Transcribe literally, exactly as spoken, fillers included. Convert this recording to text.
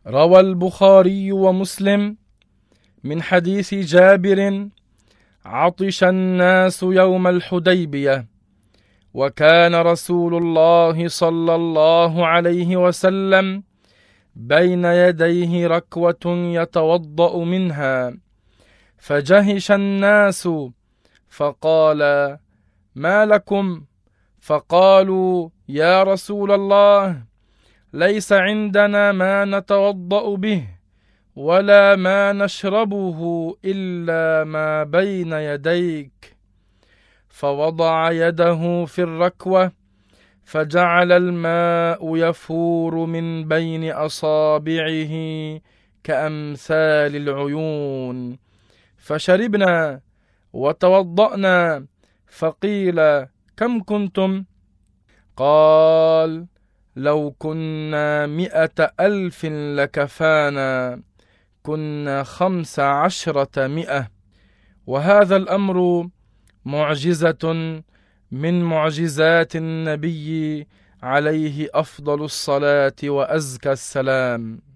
روى البخاري ومسلم من حديث جابر: عطش الناس يوم الحديبية، وكان رسول الله صلى الله عليه وسلم بين يديه ركوة يتوضأ منها، فجهش الناس فقال: ما لكم؟ فقالوا: يا رسول الله، ليس عندنا ما نتوضأ به ولا ما نشربه إلا ما بين يديك. فوضع يده في الركوة فجعل الماء يفور من بين أصابعه كأمثال العيون، فشربنا وتوضأنا. فقيل: كم كنتم؟ قال: لو كنا مئة ألف لكفانا، كنا خمس عشرة مئة. وهذا الأمر معجزة من معجزات النبي عليه أفضل الصلاة وأزكى السلام.